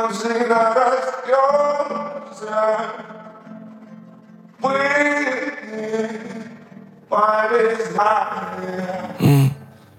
всегда растёмся. Мы повязаны.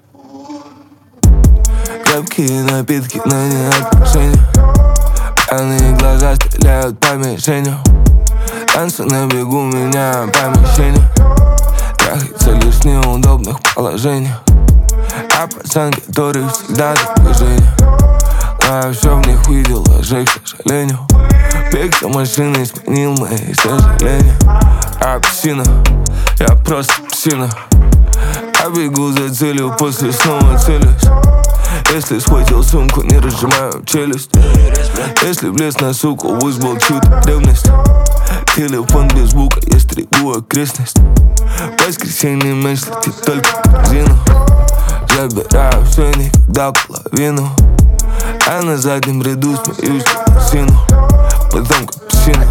Крепкие напитки, но не отношения. Пьяные глаза стреляют по мишеням. Танцы на бегу меняют помещение. Трахается лишь в неудобных положениях. А пацан, который всегда за движение. Но я все в них видел, ложек, к сожалению. Бег за машиной сменил мои сожаления. А псина, я просто псина. Я бегу за целью, после снова целюсь. Если схватил сумку, не разжимаю челюсть. Если влез на суку, вызвал чью-то ревность. Телефон без звука, я стригу окрестность. В воскресенье мяч летит только в корзину. Забираю все, никогда половину. А на заднем ряду смеюсь как сыну. Потом как псина.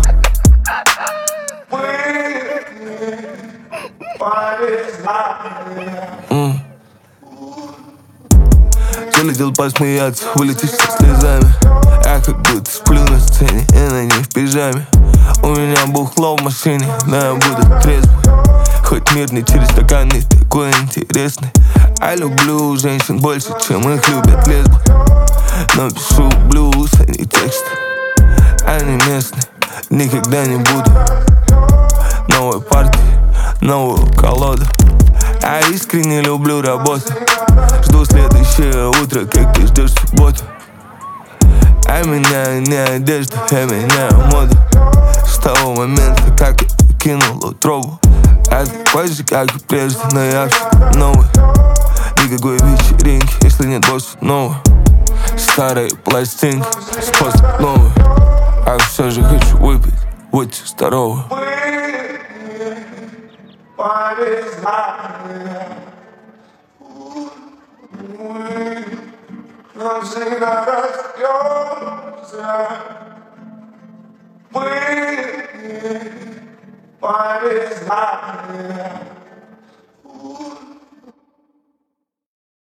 Залетел посмеяться, вылетишь со слезами. Я как будто сплю на сцене, и на ней в пижаме. У меня бухло в машине, но я буду трезвый. Хоть мир не через стаканы, такой интересный. Я люблю женщин больше, чем их любят лесбы. Но пишу блюз, а не тексты. Они местные, никогда не буду. Новой партии, новую колоду. Я искренне люблю работу. Жду следующее утро, как ты ждешь субботу. Я меняю не одежду, я меняю моду. С того момента, как я покинул утробу. Я такой же, как и прежде, но я все новый. Никакой вечеринки, если нет босса нового. Старые пластинки, способ новый. А все же хочу выпить, будьте здоровы. Мы навсегда растёмся. Мы повязаны.